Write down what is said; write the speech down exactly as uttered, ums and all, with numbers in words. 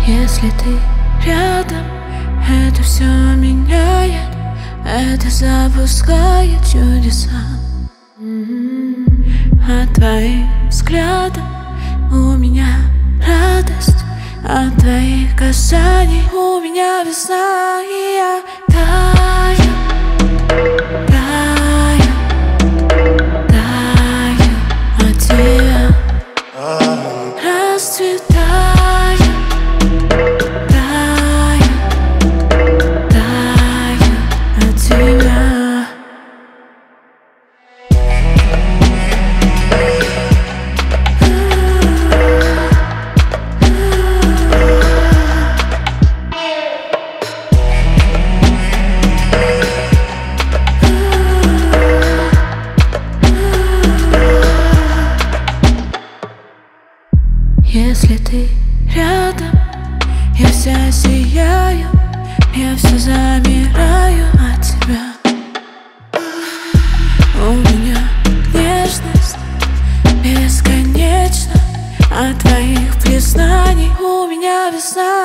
Если ты рядом, это все меняет, это запускает чудеса. От твоих взглядов у меня радость, от твоих касаний у меня весна, и я таю, таю, таю от тебя, расцветаю, таю, таю от тебя. Если ты рядом, я вся сияю, я все замираю от тебя. У меня нежность бесконечна, от твоих признаний у меня весна.